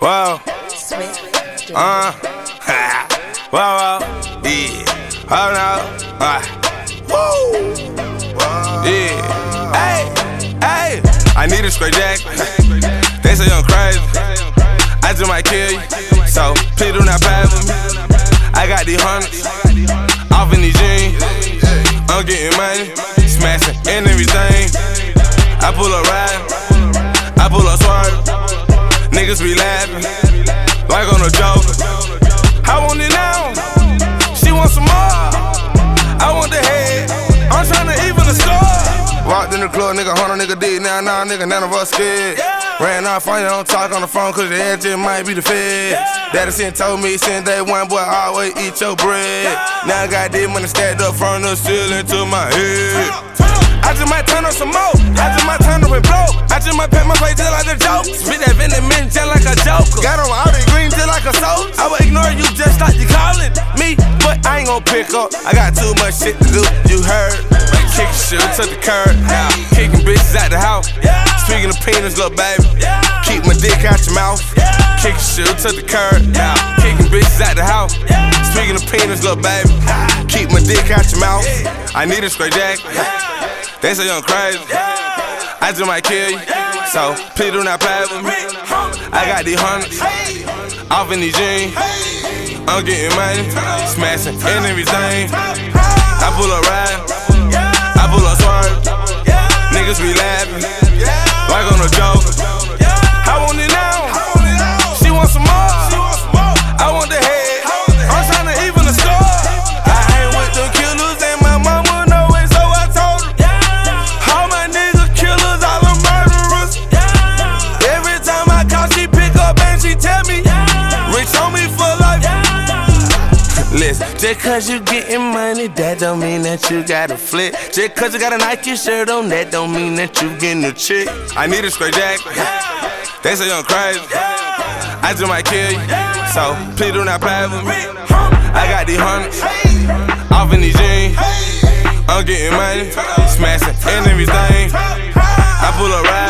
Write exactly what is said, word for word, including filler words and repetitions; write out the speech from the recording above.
Whoa. Uh. Whoa, whoa. Yeah. Oh no. Uh. Woo. Yeah. Hey. Hey. I need a straight jack. They say I'm crazy. I just might kill you. So please do not play with me. I got these hundreds off in these jeans. I'm getting money, smashing and everything. I pull up riding, I pull up swerving. Niggas be laughing, like on a joke. I want it now, she wants some more. I want the head, I'm tryna even the score. Walked in the club, nigga, hundred nigga did now, now nigga, none of us scared. Ran off on you, don't talk on the phone, cause the edge just might be the feds. Daddy sent told me since day one, boy, always eat your bread. Now I got this money stacked up from the ceiling to my head. I just might turn on some more, I just might turn up and blow. I just might paint my face just like a joke. Spit that venom just like a joker. Got on all the green just like a soul. I will ignore you just like you calling me, but I ain't gon' pick up. I got too much shit to do, you heard. Kick shit to the curb, kicking bitches out the house. Speaking of penis, little baby, keep my dick out your mouth. Kicking shit to the curb, kicking bitches out the house. Speaking of penis, little baby, keep my dick out your mouth. I need a straight jack. They say I'm crazy. I just might kill you. So please do not play with me. I got these hundreds off in these jeans. I'm getting money, smashing and everything. I pull up riding, I pull up swerving. Niggas be laughing, like on a joke. I want it now, she wants some more. I want the head, I'm tryna even the score. I ain't with them killers and my mama know it, so I told her. All my niggas killers, all the murderers. Every time I call, she pick up and she tell me, Rich on me for life. Listen, just cause you getting money, that don't mean that you gotta flip. Just cause you got a Nike shirt on, that don't mean that you getting a chick. I need a straight jack. They say I'm crazy. I just might kill you. So please do not play with me. I got these hundreds off in these jeans. I'm getting money, smashing and everything. I pull up right.